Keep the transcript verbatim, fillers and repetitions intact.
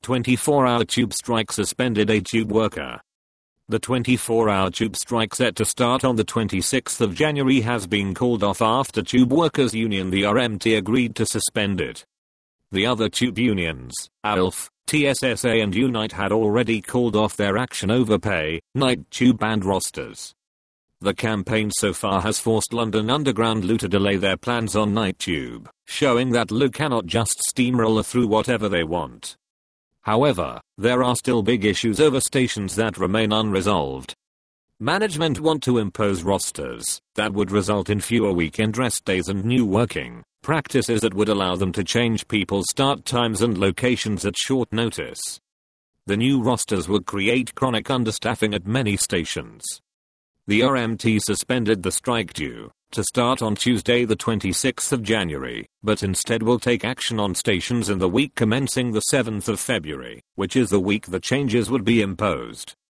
twenty-four hour tube strike suspended a tube worker. The twenty-four hour tube strike set to start on the twenty-sixth of January has been called off after Tube Workers Union the R M T agreed to suspend it. The other tube unions, A L F, T S S A and Unite had already called off their action over pay, night tube and rosters. The campaign so far has forced London Underground L U to delay their plans on night tube, showing that L U cannot just steamroller through whatever they want. However, there are still big issues over stations that remain unresolved. Management want to impose rosters that would result in fewer weekend rest days and new working practices that would allow them to change people's start times and locations at short notice. The new rosters would create chronic understaffing at many stations. The R M T suspended the strike due to start on Tuesday the twenty-sixth of January, but instead will take action on stations in the week commencing the seventh of February, which is the week the changes would be imposed.